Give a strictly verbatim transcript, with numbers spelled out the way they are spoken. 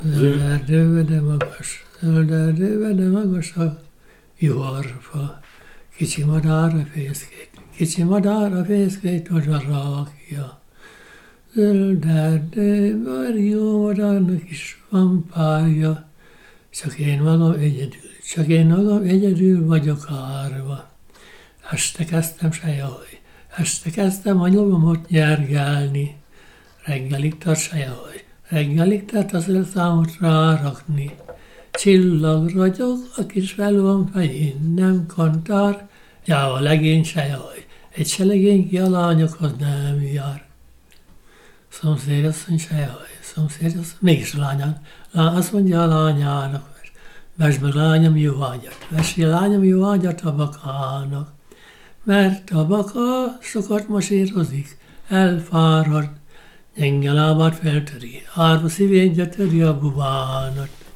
Zöld erdőbe, de magas, zöld erdőbe, de magas a juharfa. Kicsi madár a fészkét, kicsi madár a fészkét oda rakja. Zöld erdőben jó madárnak is van párja, csak én magam egyedül, csak én magam egyedül vagyok árva. Este kezdtem se jaj, este kezdtem a nyomomot nyergálni. Reggelig tart se jaj, reggelig tart az elszámot rárakni. Csillag ragyog, a kis fel van fején, nem kantár, gyáva legény se jaj, egy se legény ki a lányokhoz nem jár. Szomszédasszony se jaj, szomszédasszony, mégis a lányán, azt mondja a lányának, vesd meg lányom jó ágyat, vesd a lányom jó ágyat a bakának, mert a baka sokat masírozik, elfárad, gyenge lábát feltöri, árva szívén gyötöri a bubánat.